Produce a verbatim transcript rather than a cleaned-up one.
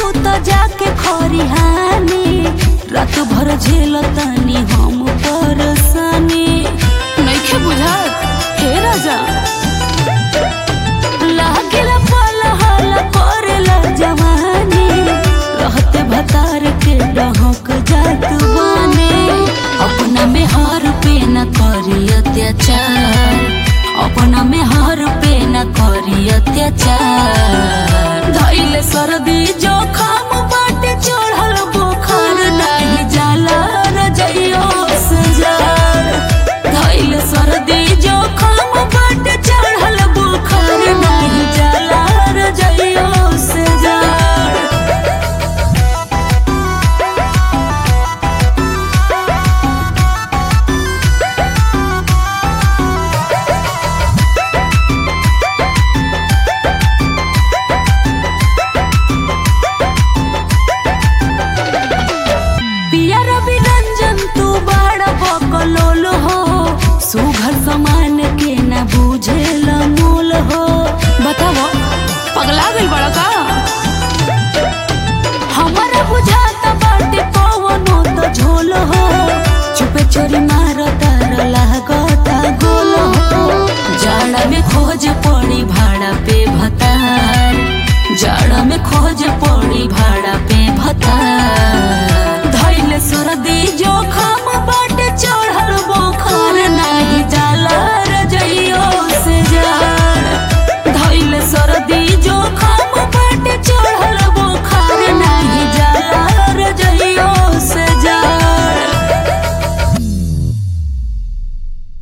तू तो जाके खरिहानी रात भर झेलतानी हम परेशानी नइखे बुझात हे राजा लागेला पलहल करेला जवानी रहते भतार के डहक जात बानी अपना में हार पे न करी अत्याचार अपना में हार पे न करी अत्याचार धइले सर्दी जोखम बाटे चढ़ल बुखार नहीं जाला रजइयो सजार धइले सर्दी जोखम बाटे चढ़ल बुखार नहीं जाला रजइयो सजार सुघर समान के न बुझेला मोल हो बताओ पगला गइल बड़ा का हमारा बुझाता बाटे पवनो तो झोल हो चुपे चोरी मारता लागता गोल हो जाड़ा में खोज पड़ी भाड़ा पे भतार जाड़ा में खोज पड़ी